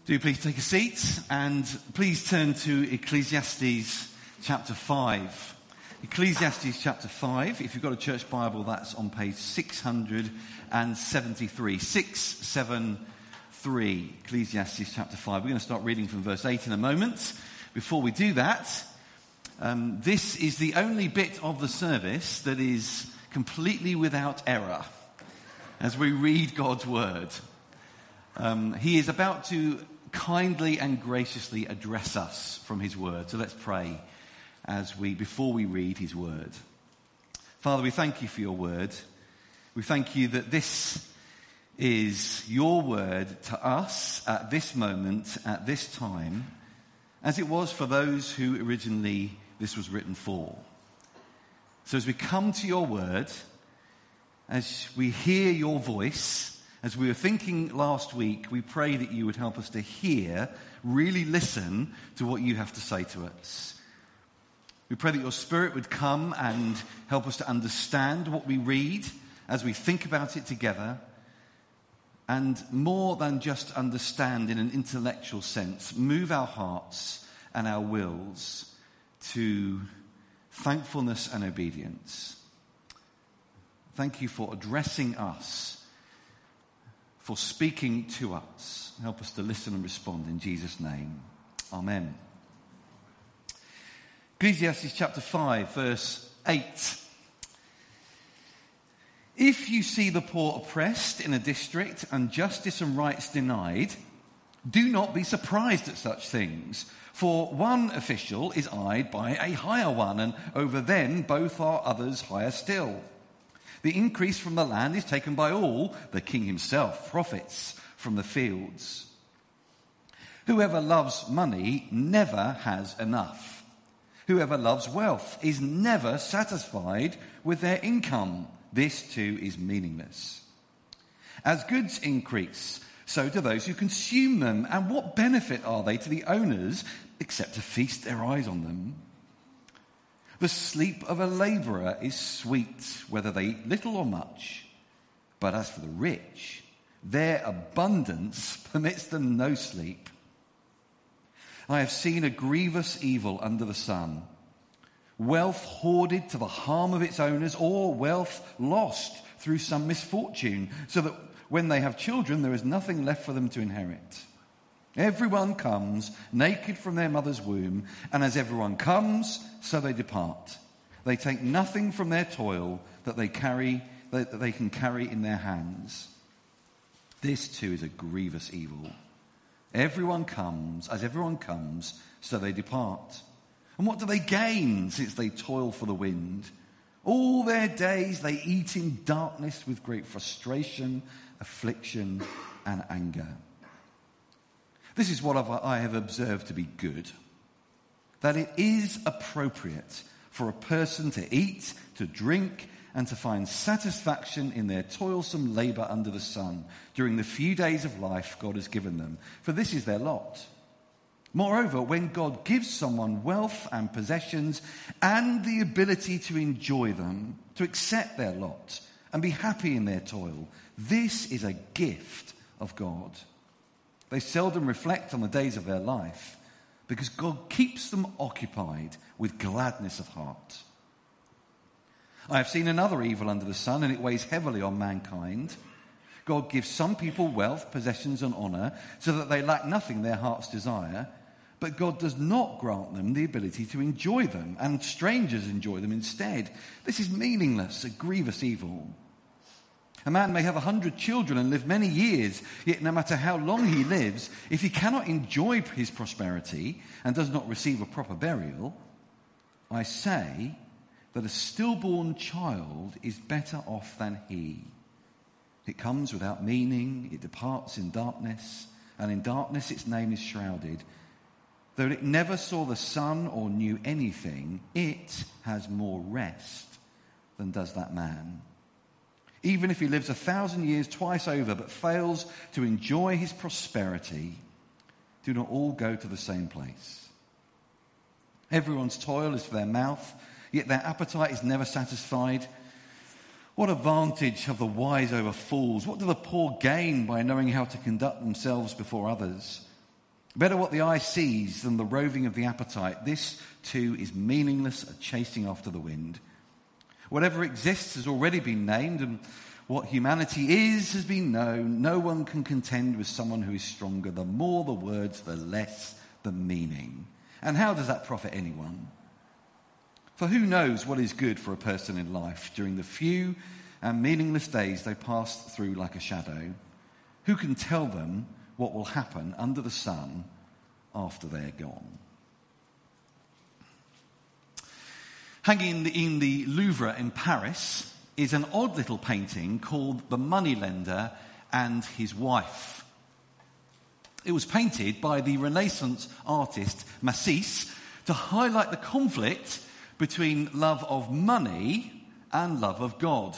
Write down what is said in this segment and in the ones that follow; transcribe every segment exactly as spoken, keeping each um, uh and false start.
Do please take a seat and please turn to Ecclesiastes chapter five. Ecclesiastes chapter five, if you've got a church Bible, that's on page six hundred seventy-three. six seventy-three, Ecclesiastes chapter five. We're going to start reading from verse eight in a moment. Before we do that, um, this is the only bit of the service that is completely without error as we read God's word. Um, he is about to kindly and graciously address us from his word. So let's pray as we, before we read his word. Father, we thank you for your word. We thank you that this is your word to us at this moment, at this time, as it was for those who originally this was written for. So as we come to your word, as we hear your voice, as we were thinking last week, we pray that you would help us to hear, really listen to what you have to say to us. We pray that your Spirit would come and help us to understand what we read as we think about it together, and more than just understand in an intellectual sense, move our hearts and our wills to thankfulness and obedience. Thank you for addressing us, for speaking to us. Help us to listen and respond in Jesus' name. Amen. Ecclesiastes chapter five, verse eight. If you see the poor oppressed in a district and justice and rights denied, do not be surprised at such things. For one official is eyed by a higher one, and over them both are others higher still. The increase from the land is taken by all. The king himself profits from the fields. Whoever loves money never has enough. Whoever loves wealth is never satisfied with their income. This too is meaningless. As goods increase, so do those who consume them. And what benefit are they to the owners except to feast their eyes on them? The sleep of a labourer is sweet, whether they eat little or much. But as for the rich, their abundance permits them no sleep. I have seen a grievous evil under the sun. Wealth hoarded to the harm of its owners, or wealth lost through some misfortune, so that when they have children, there is nothing left for them to inherit. Everyone comes naked from their mother's womb, and as everyone comes, so they depart. They take nothing from their toil that they carry, that they can carry in their hands. This too is a grievous evil. Everyone comes, as everyone comes, so they depart. And what do they gain since they toil for the wind? All their days they eat in darkness with great frustration, affliction, and anger. This is what I have observed to be good, that it is appropriate for a person to eat, to drink, and to find satisfaction in their toilsome labour under the sun during the few days of life God has given them, for this is their lot. Moreover, when God gives someone wealth and possessions and the ability to enjoy them, to accept their lot and be happy in their toil, this is a gift of God. They seldom reflect on the days of their life because God keeps them occupied with gladness of heart. I have seen another evil under the sun, and it weighs heavily on mankind. God gives some people wealth, possessions, and honour so that they lack nothing their hearts desire, but God does not grant them the ability to enjoy them, and strangers enjoy them instead. This is meaningless, a grievous evil. A man may have a hundred children and live many years, yet no matter how long he lives, if he cannot enjoy his prosperity and does not receive a proper burial, I say that a stillborn child is better off than he. It comes without meaning, it departs in darkness, and in darkness its name is shrouded. Though it never saw the sun or knew anything, it has more rest than does that man. Even if he lives a thousand years twice over but fails to enjoy his prosperity, do not all go to the same place. Everyone's toil is for their mouth, yet their appetite is never satisfied. What advantage have the wise over fools? What do the poor gain by knowing how to conduct themselves before others? Better what the eye sees than the roving of the appetite. This too is meaningless, a chasing after the wind. Whatever exists has already been named, and what humanity is has been known. No one can contend with someone who is stronger. The more the words, the less the meaning. And how does that profit anyone? For who knows what is good for a person in life during the few and meaningless days they pass through like a shadow? Who can tell them what will happen under the sun after they're gone? Hanging in the, in the Louvre in Paris is an odd little painting called The Moneylender and His Wife. It was painted by the Renaissance artist Matisse to highlight the conflict between love of money and love of God.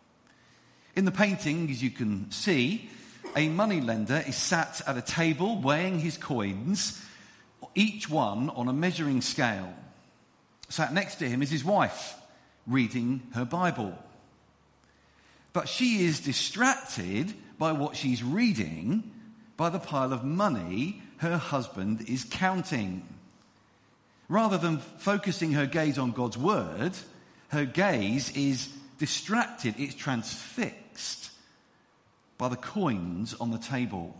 In the painting, as you can see, a moneylender is sat at a table weighing his coins, each one on a measuring scale. Sat next to him is his wife, reading her Bible. But she is distracted by what she's reading, by the pile of money her husband is counting. Rather than focusing her gaze on God's word, her gaze is distracted, it's transfixed by the coins on the table.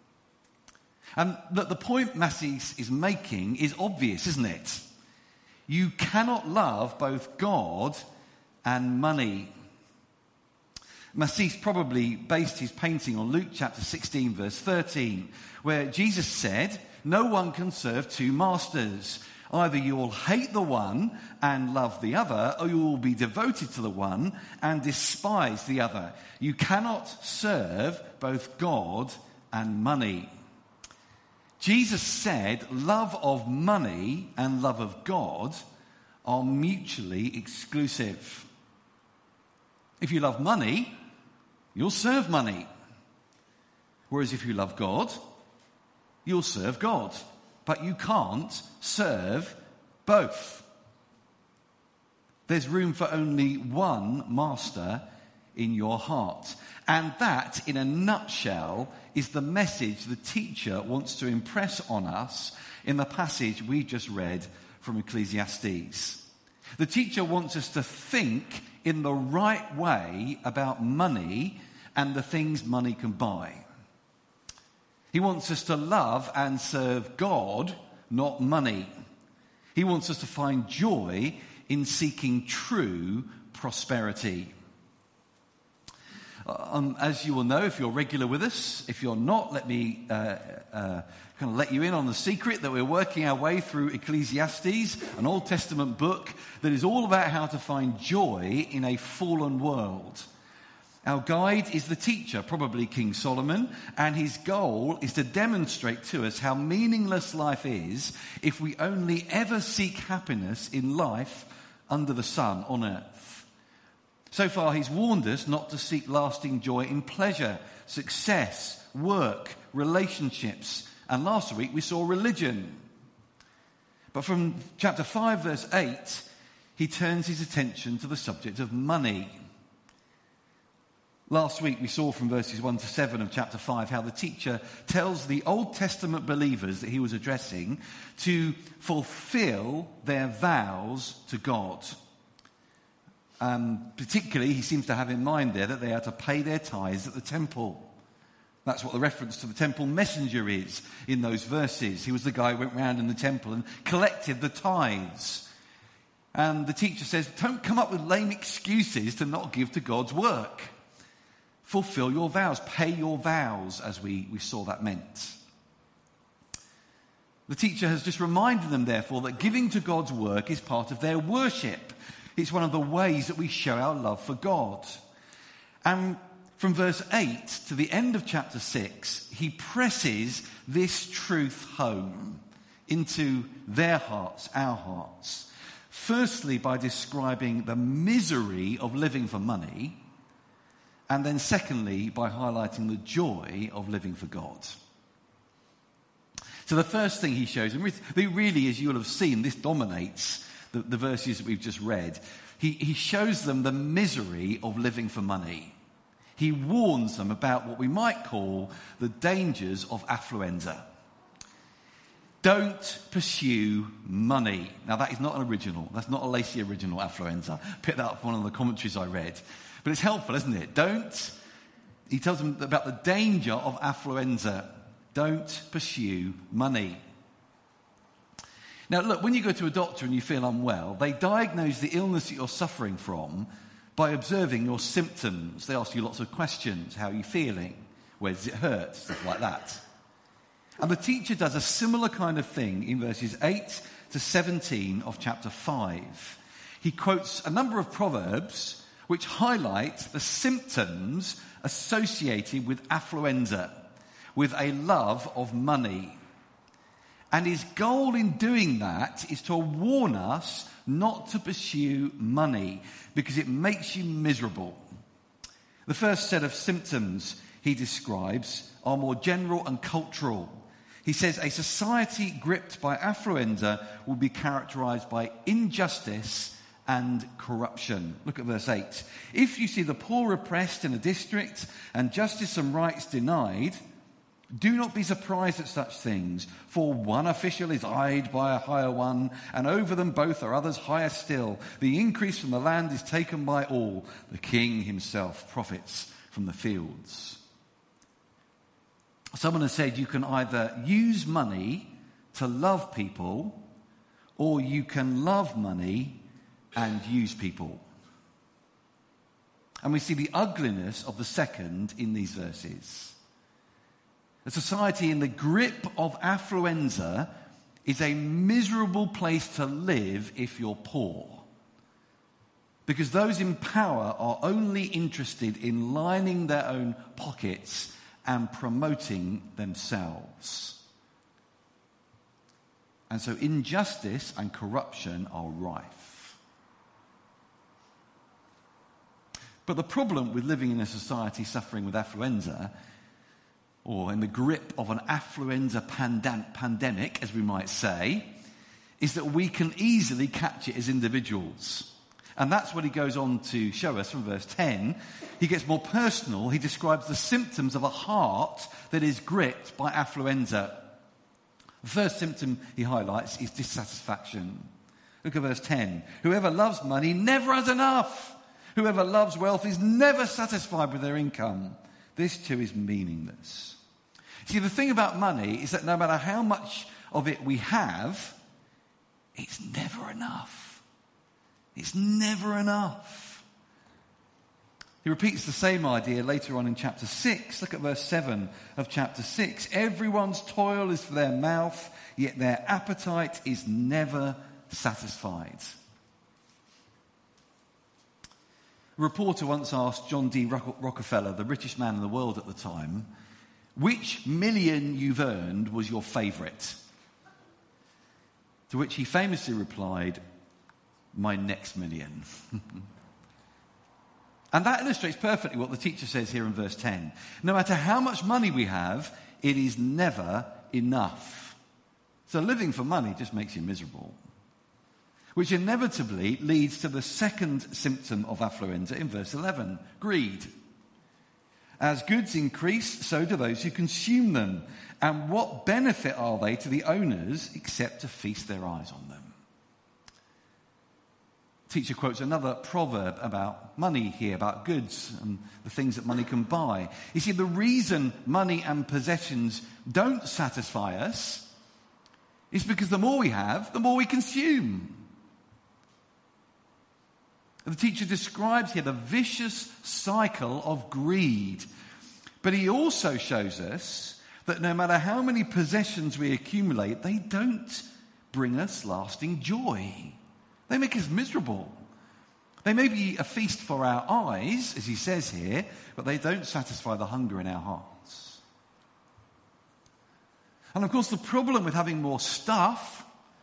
And the, the point Matisse is making is obvious, isn't it? You cannot love both God and money. Matisse probably based his painting on Luke chapter sixteen, verse thirteen, where Jesus said, "No one can serve two masters. Either you will hate the one and love the other, or you will be devoted to the one and despise the other. You cannot serve both God and money." Jesus said love of money and love of God are mutually exclusive. If you love money, you'll serve money. Whereas if you love God, you'll serve God. But you can't serve both. There's room for only one master in your heart. And that, in a nutshell, is the message the teacher wants to impress on us in the passage we just read from Ecclesiastes. The teacher wants us to think in the right way about money and the things money can buy. He wants us to love and serve God, not money. He wants us to find joy in seeking true prosperity. Um, as you will know, if you're regular with us, if you're not, let me uh, uh, kind of let you in on the secret that we're working our way through Ecclesiastes, an Old Testament book that is all about how to find joy in a fallen world. Our guide is the teacher, probably King Solomon, and his goal is to demonstrate to us how meaningless life is if we only ever seek happiness in life under the sun on earth. So far, he's warned us not to seek lasting joy in pleasure, success, work, relationships, and last week we saw religion. But from chapter five, verse eight, he turns his attention to the subject of money. Last week we saw from verses one to seven of chapter five how the teacher tells the Old Testament believers that he was addressing to fulfill their vows to God. Um, particularly, he seems to have in mind there that they are to pay their tithes at the temple. That's what the reference to the temple messenger is in those verses. He was the guy who went round in the temple and collected the tithes. And the teacher says, don't come up with lame excuses to not give to God's work. Fulfill your vows. Pay your vows, as we, we saw that meant. The teacher has just reminded them, therefore, that giving to God's work is part of their worship. It's one of the ways that we show our love for God. And from verse eight to the end of chapter six, he presses this truth home into their hearts, our hearts. Firstly, by describing the misery of living for money, and then secondly, by highlighting the joy of living for God. So the first thing he shows, and really, as you'll have seen, this dominates the, the verses that we've just read. He, he shows them the misery of living for money. He warns them about what we might call the dangers of affluenza. don't pursue money. Now, that is not an original. That's not a Lacey original, affluenza. Picked that up from one of the commentaries I read. But it's helpful, isn't it? Don't. He tells them about the danger of affluenza. Don't pursue money. Now, look, when you go to a doctor and you feel unwell, they diagnose the illness that you're suffering from by observing your symptoms. They ask you lots of questions. How are you feeling? Where does it hurt? Stuff like that. And the teacher does a similar kind of thing in verses eight to seventeen of chapter five. He quotes a number of proverbs which highlight the symptoms associated with affluenza, with a love of money. And his goal in doing that is to warn us not to pursue money because it makes you miserable. The first set of symptoms he describes are more general and cultural. He says a society gripped by affluenza will be characterized by injustice and corruption. Look at verse eight. If you see the poor oppressed in a district and justice and rights denied, do not be surprised at such things, for one official is eyed by a higher one, and over them both are others higher still. The increase from the land is taken by all. The king himself profits from the fields. Someone has said you can either use money to love people, or you can love money and use people. And we see the ugliness of the second in these verses. A society in the grip of affluenza is a miserable place to live if you're poor. Because those in power are only interested in lining their own pockets and promoting themselves. And so injustice and corruption are rife. But the problem with living in a society suffering with affluenza, or in the grip of an affluenza pandem- pandemic, as we might say, is that we can easily catch it as individuals. And that's what he goes on to show us from verse ten. He gets more personal. He describes the symptoms of a heart that is gripped by affluenza. The first symptom he highlights is dissatisfaction. Look at verse ten. Whoever loves money never has enough. Whoever loves wealth is never satisfied with their income. This too is meaningless. See, the thing about money is that no matter how much of it we have, it's never enough. It's never enough. He repeats the same idea later on in chapter six. Look at verse seven of chapter six. Everyone's toil is for their mouth, yet their appetite is never satisfied. A reporter once asked John D. Rockefeller, the richest man in the world at the time, which million you've earned was your favourite? To which he famously replied, my next million. And that illustrates perfectly what the teacher says here in verse ten. No matter how much money we have, it is never enough. So living for money just makes you miserable. Which inevitably leads to the second symptom of affluenza in verse eleven, greed. As goods increase, so do those who consume them. And what benefit are they to the owners except to feast their eyes on them? Teacher quotes another proverb about money here, about goods and the things that money can buy. You see, the reason money and possessions don't satisfy us is because the more we have, the more we consume. The teacher describes here the vicious cycle of greed. But he also shows us that no matter how many possessions we accumulate, they don't bring us lasting joy. They make us miserable. They may be a feast for our eyes, as he says here, but they don't satisfy the hunger in our hearts. And of course, the problem with having more stuff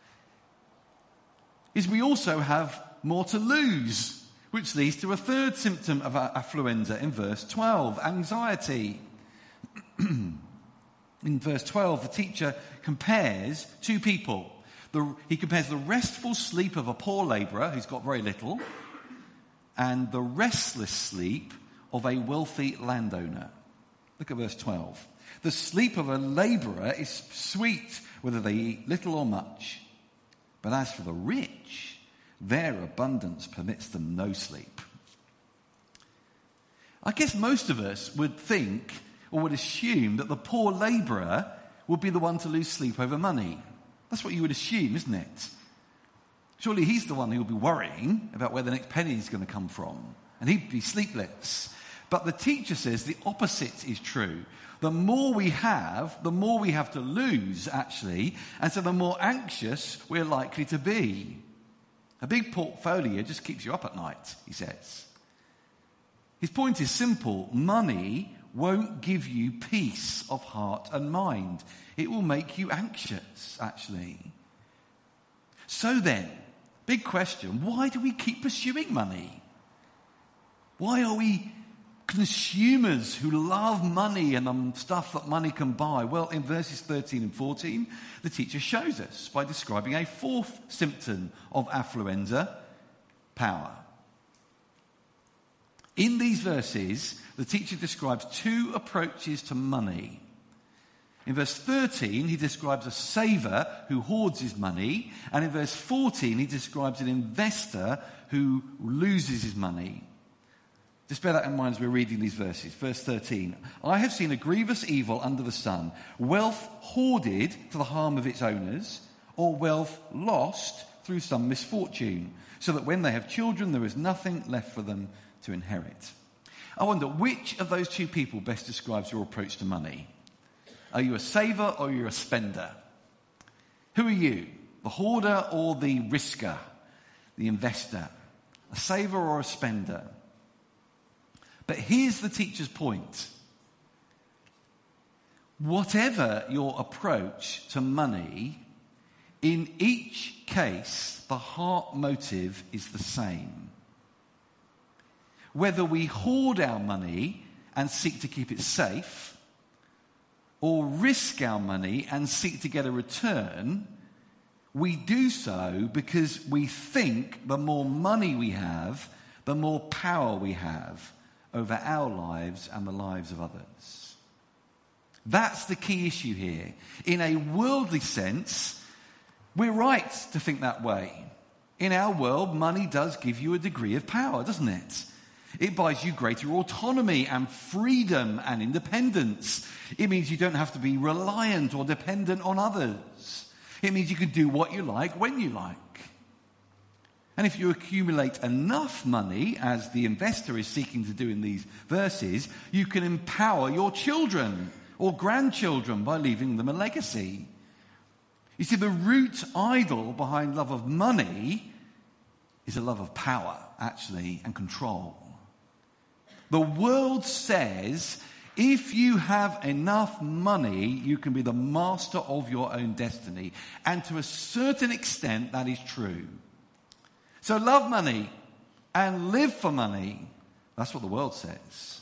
is we also have more to lose, which leads to a third symptom of affluenza in verse twelve, anxiety. In verse twelve, the teacher compares two people. The, he compares the restful sleep of a poor labourer who's got very little and the restless sleep of a wealthy landowner. Look at verse twelve. The sleep of a labourer is sweet, whether they eat little or much. But as for the rich, their abundance permits them no sleep. I guess most of us would think or would assume that the poor labourer would be the one to lose sleep over money. That's what you would assume, isn't it? Surely he's the one who will be worrying about where the next penny is going to come from. And he'd be sleepless. But the teacher says the opposite is true. The more we have, the more we have to lose, actually. And so the more anxious we're likely to be. A big portfolio just keeps you up at night, he says. His point is simple. Money won't give you peace of heart and mind. It will make you anxious, actually. So then, big question, why do we keep pursuing money? Why are we consumers who love money and the stuff that money can buy? Well, in verses thirteen and fourteen, the teacher shows us by describing a fourth symptom of affluenza, power. In these verses, the teacher describes two approaches to money. In verse thirteen, he describes a saver who hoards his money. And in verse fourteen, he describes an investor who loses his money. Just bear that in mind as we're reading these verses. Verse thirteen, I have seen a grievous evil under the sun, wealth hoarded to the harm of its owners, or wealth lost through some misfortune, so that when they have children, there is nothing left for them to inherit. I wonder, which of those two people best describes your approach to money? Are you a saver or are you a spender? Who are you? The hoarder or the risker? The investor? A saver or a spender? But here's the teacher's point. Whatever your approach to money, in each case, the heart motive is the same. Whether we hoard our money and seek to keep it safe, or risk our money and seek to get a return, we do so because we think the more money we have, the more power we have over our lives and the lives of others. That's the key issue here. In a worldly sense, we're right to think that way. In our world, money does give you a degree of power, doesn't it? It buys you greater autonomy and freedom and independence. It means you don't have to be reliant or dependent on others. It means you can do what you like when you like. And if you accumulate enough money, as the investor is seeking to do in these verses, you can empower your children or grandchildren by leaving them a legacy. You see, the root idol behind love of money is a love of power, actually, and control. The world says if you have enough money, you can be the master of your own destiny. And to a certain extent, that is true. So love money and live for money. That's what the world says.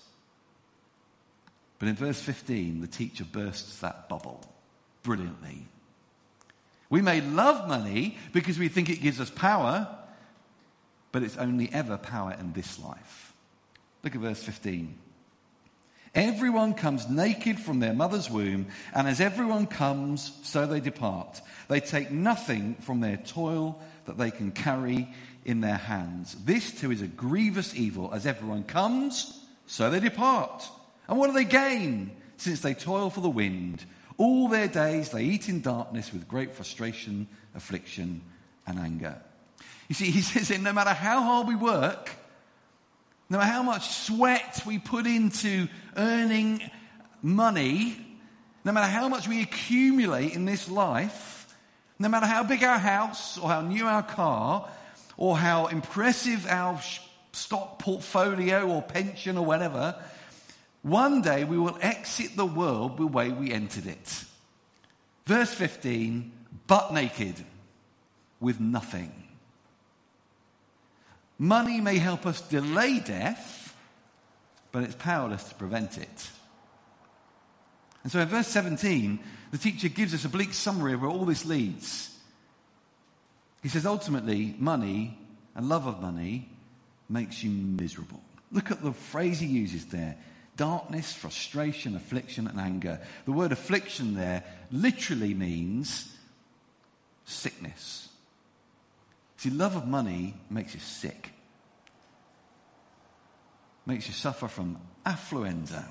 But in verse fifteen, the teacher bursts that bubble brilliantly. We may love money because we think it gives us power, but it's only ever power in this life. Look at verse fifteen. Everyone comes naked from their mother's womb, and as everyone comes, so they depart. They take nothing from their toil that they can carry in their hands. This too is a grievous evil. As everyone comes, so they depart. And what do they gain? Since they toil for the wind. All their days they eat in darkness with great frustration, affliction, and anger. You see, he says that no matter how hard we work, no matter how much sweat we put into earning money, no matter how much we accumulate in this life, no matter how big our house or how new our car or how impressive our stock portfolio or pension or whatever, one day we will exit the world the way we entered it. Verse fifteen, butt naked, with nothing. Money may help us delay death, but it's powerless to prevent it. And so in verse seventeen, the teacher gives us a bleak summary of where all this leads. He says, ultimately, money and love of money makes you miserable. Look at the phrase he uses there. Darkness, frustration, affliction, and anger. The word affliction there literally means sickness. See, love of money makes you sick. Makes you suffer from affluenza.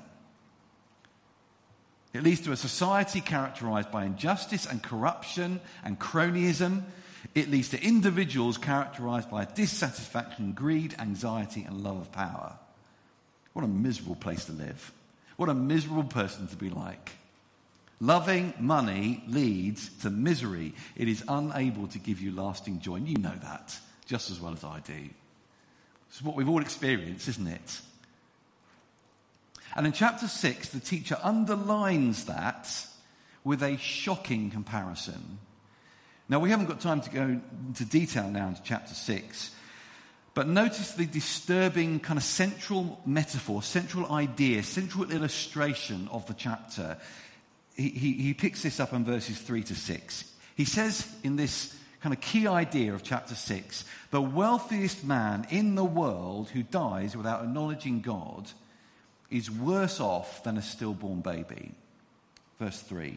It leads to a society characterized by injustice and corruption and cronyism. It leads to individuals characterized by dissatisfaction, greed, anxiety, and love of power. What a miserable place to live. What a miserable person to be like. Loving money leads to misery. It is unable to give you lasting joy. And you know that just as well as I do. It's what we've all experienced, isn't it? And in chapter six, the teacher underlines that with a shocking comparison. Now, we haven't got time to go into detail now into chapter six, but notice the disturbing kind of central metaphor, central idea, central illustration of the chapter. He, he, he picks this up in verses three to six. He says in this kind of key idea of chapter six, the wealthiest man in the world who dies without acknowledging God is worse off than a stillborn baby. Verse three.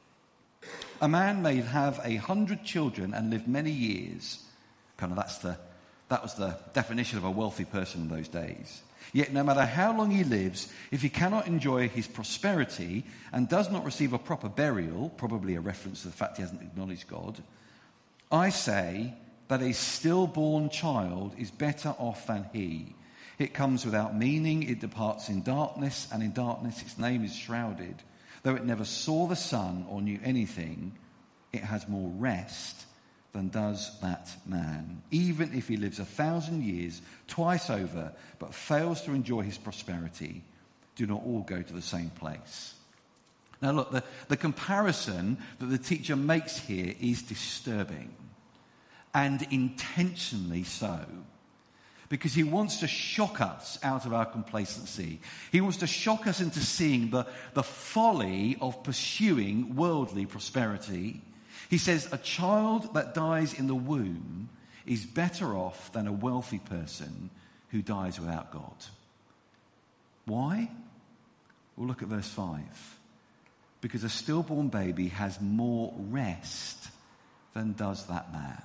A man may have a hundred children and live many years. Kind of that's the, that was the definition of a wealthy person in those days. Yet no matter how long he lives, if he cannot enjoy his prosperity and does not receive a proper burial, probably a reference to the fact he hasn't acknowledged God, I say that a stillborn child is better off than he. It comes without meaning, it departs in darkness, and in darkness its name is shrouded. Though it never saw the sun or knew anything, it has more rest than does that man. Even if he lives a thousand years twice over, but fails to enjoy his prosperity, do not all go to the same place. Now look, the, the comparison that the teacher makes here is disturbing, and intentionally so. Because he wants to shock us out of our complacency. He wants to shock us into seeing the, the folly of pursuing worldly prosperity. He says a child that dies in the womb is better off than a wealthy person who dies without God. Why? We'll look at verse five. Because a stillborn baby has more rest than does that man.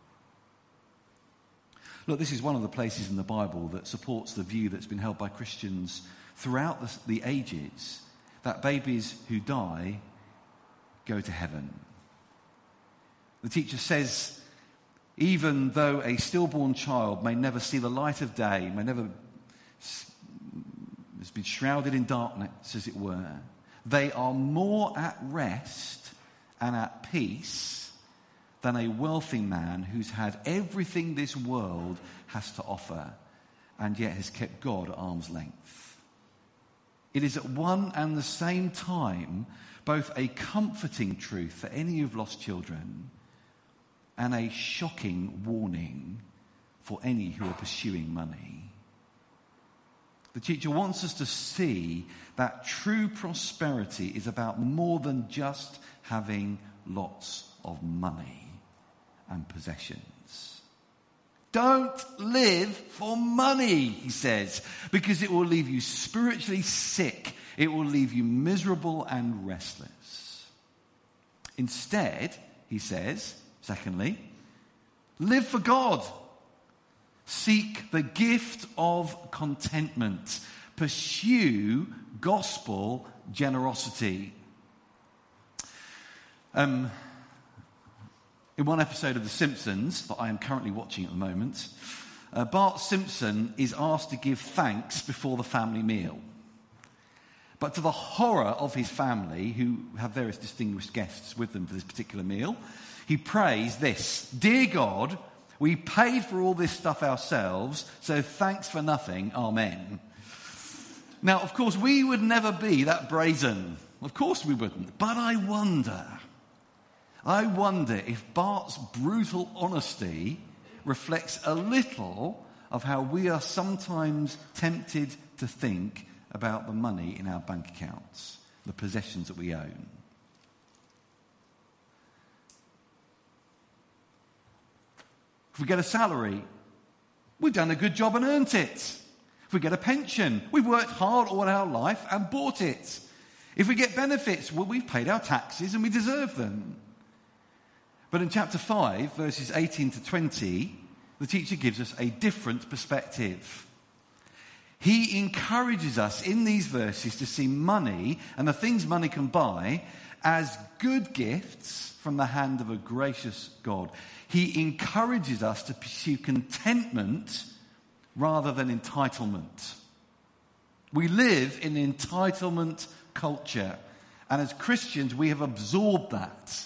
Look, this is one of the places in the Bible that supports the view that's been held by Christians throughout the, the ages, that babies who die go to heaven. The teacher says, even though a stillborn child may never see the light of day, may never has been shrouded in darkness, as it were, they are more at rest and at peace than a wealthy man who's had everything this world has to offer and yet has kept God at arm's length. It is at one and the same time both a comforting truth for any who've lost children and a shocking warning for any who are pursuing money. The teacher wants us to see that true prosperity is about more than just having lots of money and possessions. Don't live for money, he says, because it will leave you spiritually sick. It will leave you miserable and restless. Instead, he says, secondly, live for God. Seek the gift of contentment. Pursue gospel generosity. Um, in one episode of The Simpsons that I am currently watching at the moment, uh, Bart Simpson is asked to give thanks before the family meal. But to the horror of his family, who have various distinguished guests with them for this particular meal, he prays this: "Dear God, we paid for all this stuff ourselves, so thanks for nothing, amen." Now, of course, we would never be that brazen. Of course we wouldn't. But I wonder, I wonder if Bart's brutal honesty reflects a little of how we are sometimes tempted to think about the money in our bank accounts, the possessions that we own. If we get a salary, we've done a good job and earned it. If If we get a pension, we've worked hard all our life and bought it. If we get benefits, well, we've paid our taxes and we deserve them. But in chapter five, verses eighteen to twenty, the teacher gives us a different perspective. He encourages us in these verses to see money and the things money can buy as good gifts from the hand of a gracious God. He encourages us to pursue contentment rather than entitlement. We live in an entitlement culture, and as Christians we have absorbed that.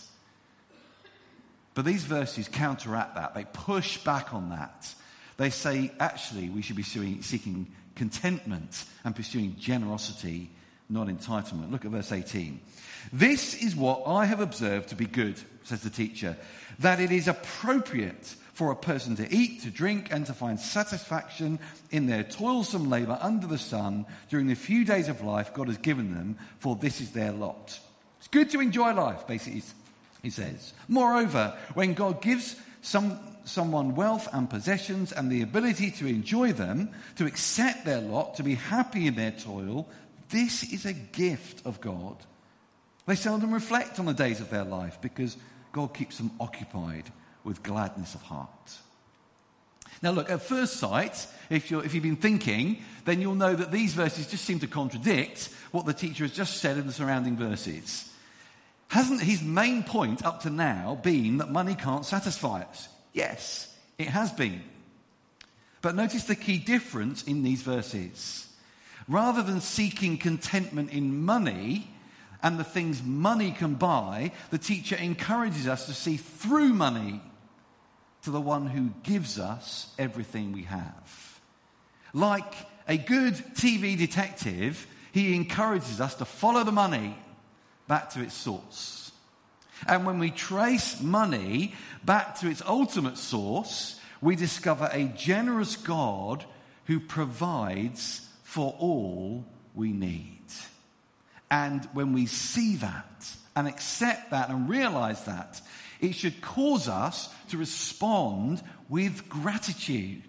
But these verses counteract that. They push back on that. They say, actually, we should be seeking contentment and pursuing generosity, not entitlement. Look at verse eighteen. This is what I have observed to be good, says the teacher, that it is appropriate for a person to eat, to drink, and to find satisfaction in their toilsome labour under the sun during the few days of life God has given them, for this is their lot. It's good to enjoy life, basically, he says. Moreover, when God gives some someone wealth and possessions and the ability to enjoy them, to accept their lot, to be happy in their toil, this is a gift of God. They seldom reflect on the days of their life because God keeps them occupied with gladness of heart. Now look, at first sight, if, you're, if you've been thinking, then you'll know that these verses just seem to contradict what the teacher has just said in the surrounding verses. Hasn't his main point up to now been that money can't satisfy us? Yes, it has been. But notice the key difference in these verses. Rather than seeking contentment in money and the things money can buy, the teacher encourages us to see through money to the one who gives us everything we have. Like a good T V detective, he encourages us to follow the money back to its source. And when we trace money back to its ultimate source, we discover a generous God who provides for all we need. And when we see that and accept that and realize that, it should cause us to respond with gratitude.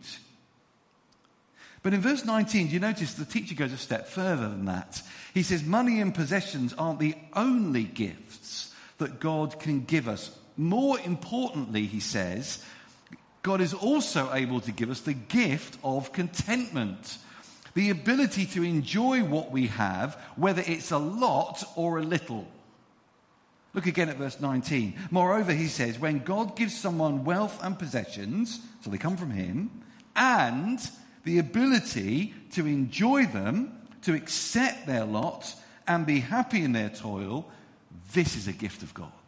But in verse nineteen, do you notice the teacher goes a step further than that? He says money and possessions aren't the only gifts that God can give us. More importantly, he says, God is also able to give us the gift of contentment. The ability to enjoy what we have, whether it's a lot or a little. Look again at verse nineteen. Moreover, he says, when God gives someone wealth and possessions, so they come from him, and the ability to enjoy them, to accept their lot, and be happy in their toil, this is a gift of God.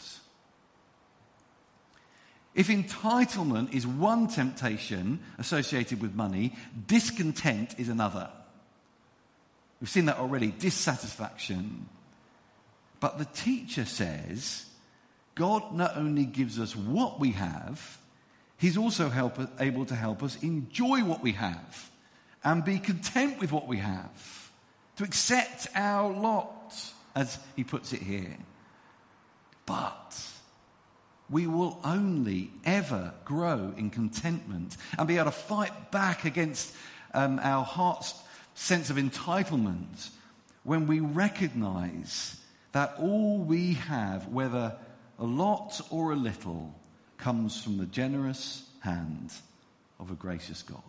If entitlement is one temptation associated with money, discontent is another. We've seen that already, dissatisfaction. But the teacher says, God not only gives us what we have, he's also help, able to help us enjoy what we have and be content with what we have, to accept our lot, as he puts it here. But we will only ever grow in contentment and be able to fight back against um, our heart's sense of entitlement when we recognize that all we have, whether a lot or a little, comes from the generous hand of a gracious God.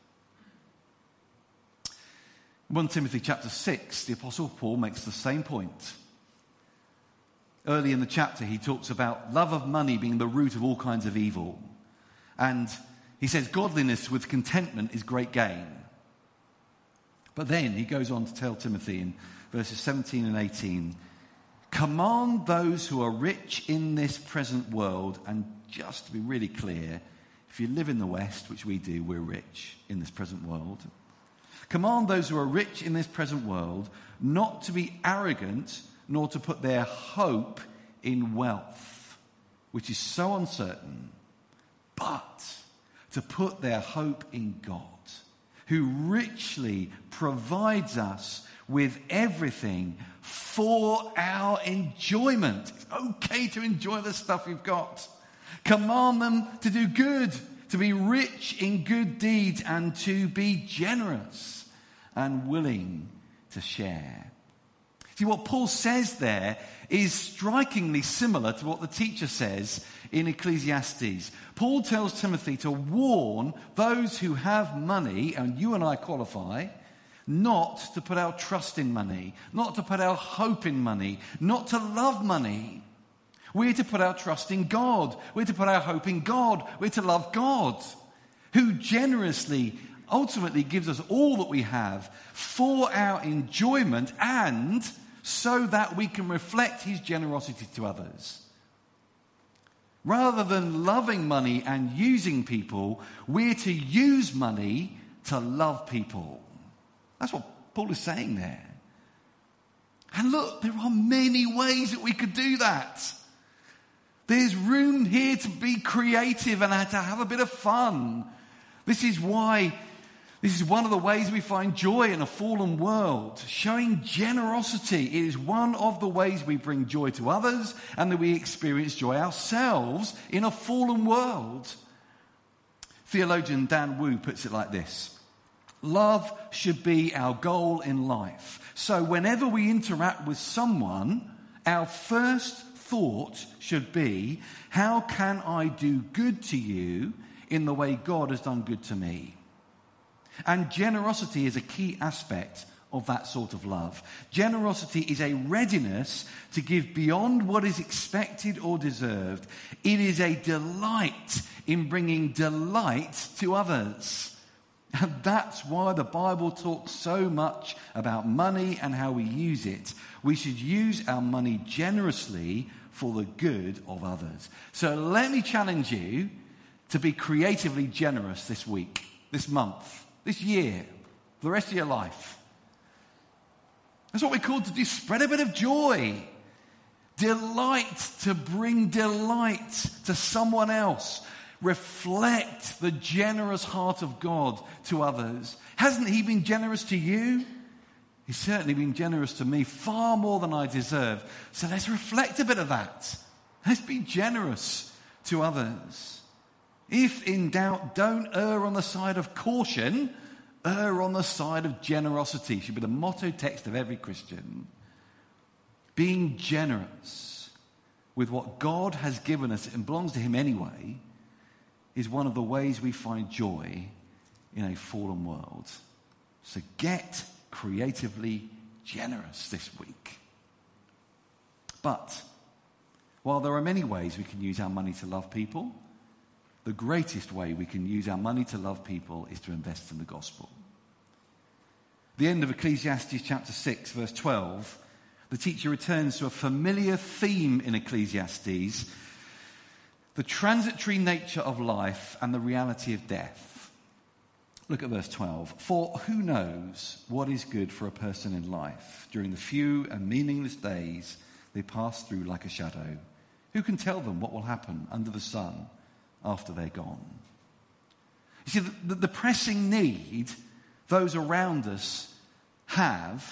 In First Timothy chapter six, the Apostle Paul makes the same point. Early in the chapter, he talks about love of money being the root of all kinds of evil. And he says godliness with contentment is great gain. But then he goes on to tell Timothy in verses seventeen and eighteen, command those who are rich in this present world, and just to be really clear, if you live in the West, which we do, we're rich in this present world. Command those who are rich in this present world not to be arrogant, nor to put their hope in wealth, which is so uncertain, but to put their hope in God, who richly provides us with everything for our enjoyment. It's okay to enjoy the stuff we've got. Command them to do good, to be rich in good deeds, and to be generous. and willing to share. See, what Paul says there is strikingly similar to what the teacher says in Ecclesiastes. Paul tells Timothy to warn those who have money, and you and I qualify, not to put our trust in money, not to put our hope in money, not to love money. We're to put our trust in God. We're to put our hope in God. We're to love God, who generously, ultimately gives us all that we have for our enjoyment and so that we can reflect his generosity to others. Rather than loving money and using people, we're to use money to love people. That's what Paul is saying there. And look, there are many ways that we could do that. There's room here to be creative and to have a bit of fun. This is why, this is one of the ways we find joy in a fallen world. Showing generosity is one of the ways we bring joy to others and that we experience joy ourselves in a fallen world. Theologian Dan Wu puts it like this. Love should be our goal in life. So whenever we interact with someone, our first thought should be, how can I do good to you in the way God has done good to me? And generosity is a key aspect of that sort of love. Generosity is a readiness to give beyond what is expected or deserved. It is a delight in bringing delight to others. And that's why the Bible talks so much about money and how we use it. We should use our money generously for the good of others. So let me challenge you to be creatively generous this week, this month, this year, for the rest of your life. That's what we're called to do. Spread a bit of joy. Delight to bring delight to someone else. Reflect the generous heart of God to others. Hasn't he been generous to you? He's certainly been generous to me, far more than I deserve. So let's reflect a bit of that. Let's be generous to others. If in doubt, don't err on the side of caution. Err on the side of generosity. Should be the motto text of every Christian. Being generous with what God has given us and belongs to him anyway is one of the ways we find joy in a fallen world. So get creatively generous this week. But while there are many ways we can use our money to love people, the greatest way we can use our money to love people is to invest in the gospel. The end of Ecclesiastes chapter six, verse twelve, the teacher returns to a familiar theme in Ecclesiastes, the transitory nature of life and the reality of death. Look at verse twelve. For who knows what is good for a person in life during the few and meaningless days they pass through like a shadow? Who can tell them what will happen under the sun after they're gone? You see, the, the pressing need those around us have,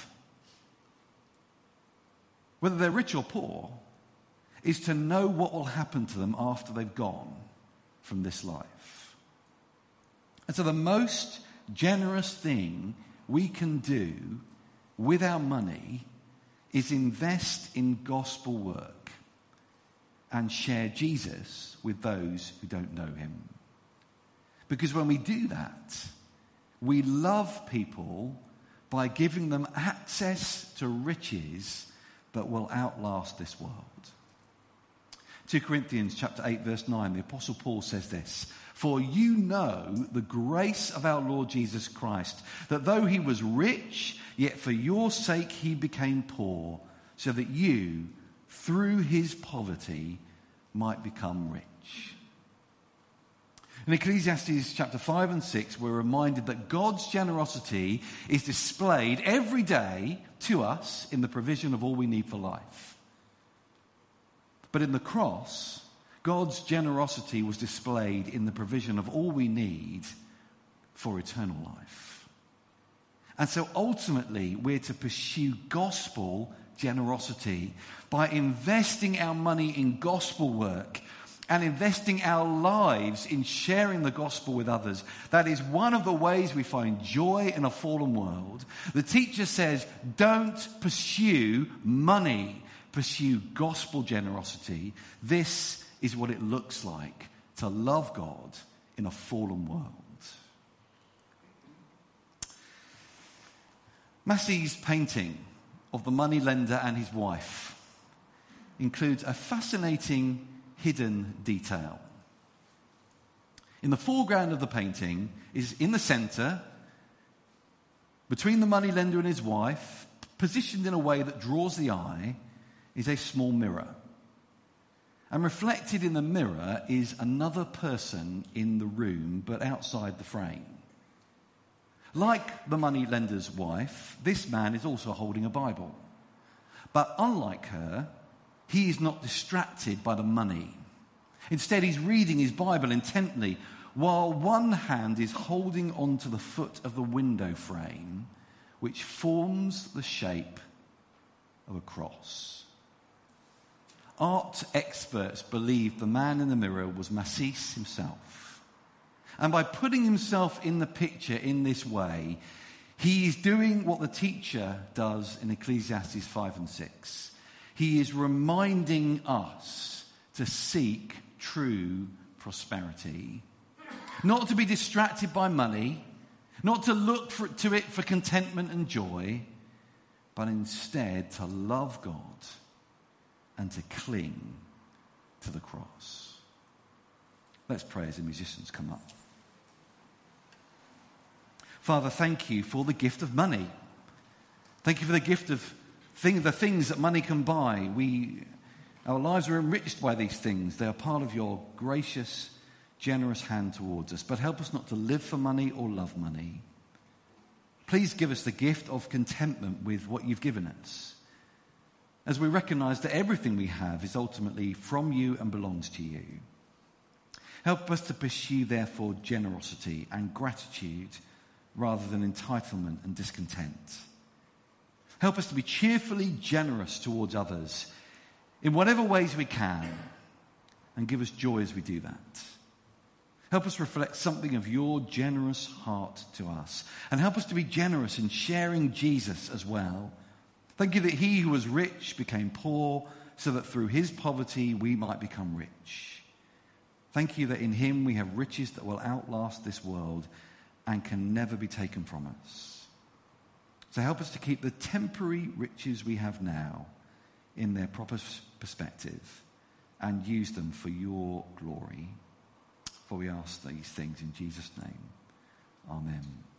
whether they're rich or poor, is to know what will happen to them after they've gone from this life. And so the most generous thing we can do with our money is invest in gospel work and share Jesus with those who don't know him. Because when we do that, we love people by giving them access to riches that will outlast this world. Second Corinthians chapter eight, verse nine, the Apostle Paul says this, for you know the grace of our Lord Jesus Christ, that though he was rich, yet for your sake he became poor, so that you, through his poverty, might become rich. In Ecclesiastes chapter five and six, we're reminded that God's generosity is displayed every day to us in the provision of all we need for life. But in the cross, God's generosity was displayed in the provision of all we need for eternal life. And so ultimately, we're to pursue gospel generosity by investing our money in gospel work and investing our lives in sharing the gospel with others. That is one of the ways we find joy in a fallen world. The teacher says, don't pursue money, pursue gospel generosity. This is what it looks like to love God in a fallen world. Massey's painting of the moneylender and his wife includes a fascinating hidden detail. In the foreground of the painting is in the centre, between the moneylender and his wife, positioned in a way that draws the eye, is a small mirror. And reflected in the mirror is another person in the room, but outside the frame. Like the moneylender's wife, this man is also holding a Bible. But unlike her, he is not distracted by the money. Instead, he's reading his Bible intently, while one hand is holding onto the foot of the window frame, which forms the shape of a cross. Art experts believe the man in the mirror was Massis himself. And by putting himself in the picture in this way, he is doing what the teacher does in Ecclesiastes five and six. He is reminding us to seek true prosperity. Not to be distracted by money, not to look for, to it for contentment and joy, but instead to love God and to cling to the cross. Let's pray as the musicians come up. Father, thank you for the gift of money. Thank you for the gift of thing, the things that money can buy. We, our lives are enriched by these things. They are part of your gracious, generous hand towards us. But help us not to live for money or love money. Please give us the gift of contentment with what you've given us, as we recognize that everything we have is ultimately from you and belongs to you. Help us to pursue, therefore, generosity and gratitude rather than entitlement and discontent. Help us to be cheerfully generous towards others in whatever ways we can, and give us joy as we do that. Help us reflect something of your generous heart to us, and help us to be generous in sharing Jesus as well. Thank you that he who was rich became poor, so that through his poverty we might become rich. Thank you that in him we have riches that will outlast this world and can never be taken from us. So help us to keep the temporary riches we have now in their proper perspective and use them for your glory. For we ask these things in Jesus' name. Amen.